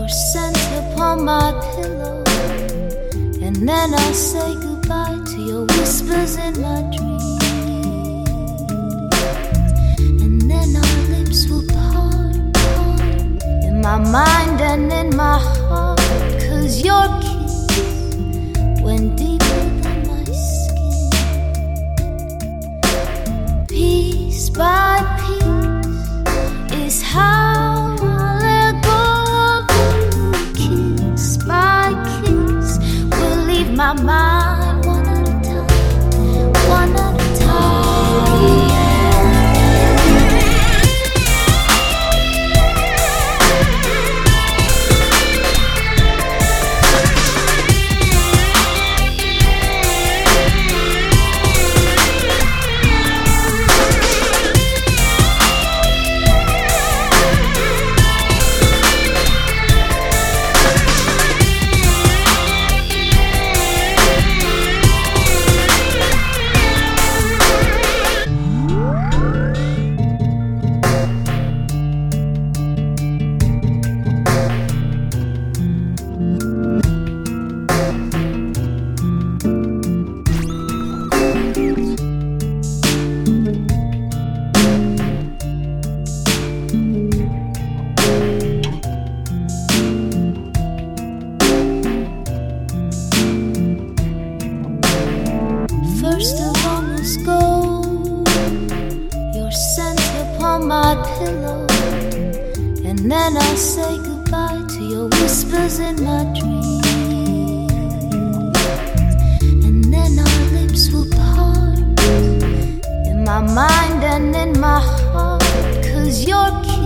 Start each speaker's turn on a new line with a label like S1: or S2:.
S1: scent upon my pillow, and then I say goodbye to your whispers in my dreams, and then our lips will part in my mind and in my heart, 'cause your kiss went deeper than my skin. Piece by piece is how I let go of you. Kiss by kiss will leave my mind one at a time, one at a time. First of all must go your scent upon my pillow, and then I say goodbye to your whispers in my dreams, and then our lips will part in my mind and in my heart, 'cause your kiss